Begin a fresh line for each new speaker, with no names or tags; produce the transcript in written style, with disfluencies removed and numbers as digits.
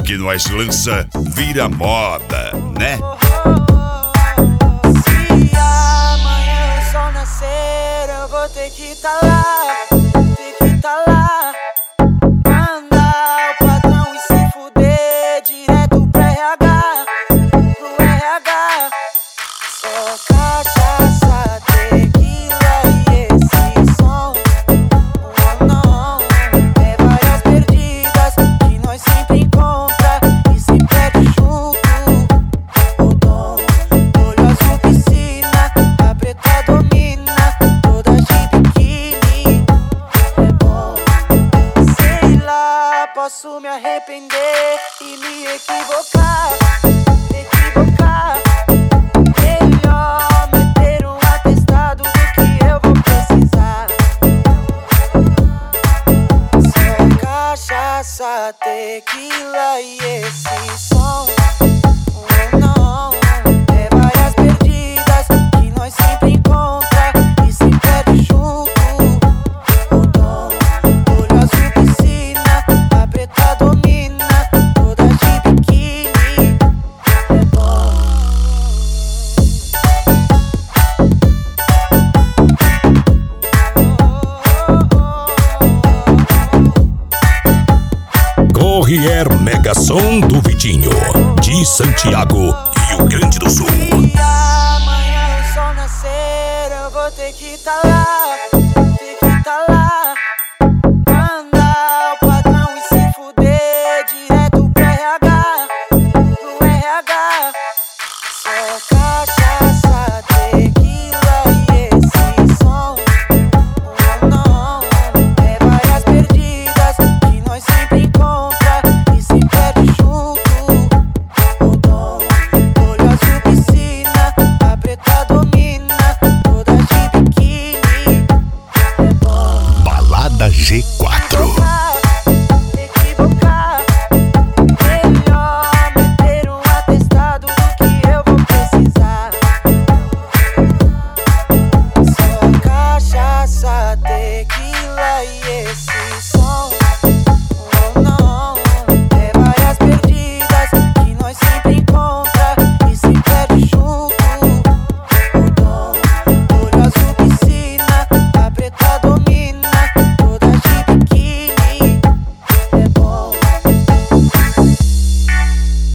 que nós lança vira moda, né?
Se amanhã o sol nascer, eu vou ter que tá lá, ter que tá lá. Mandar o patrão e se fuder direto pro RH, pro RH. Só cachaça, tequila e esse som. Oh não, é várias perdidas que nós sempre encontra e se perde junto. O dom, olho azul piscina, a preta domina, toda de biquíni. É bom, sei lá, posso me arrepender e me equivocar, Melhor meter um atestado do que eu vou precisar. Só cachaça, tequila e esse som. Oh não, é várias perdidas que nós sempre encontra e se perde junto. O dom, olho azul piscina, a preta domina, toda de biquíni. É bom.
Corrier Mega Som do Vitinho, de Santiago, Rio Grande do Sul.
Se amanhã o sol nascer, eu vou ter que tá lá.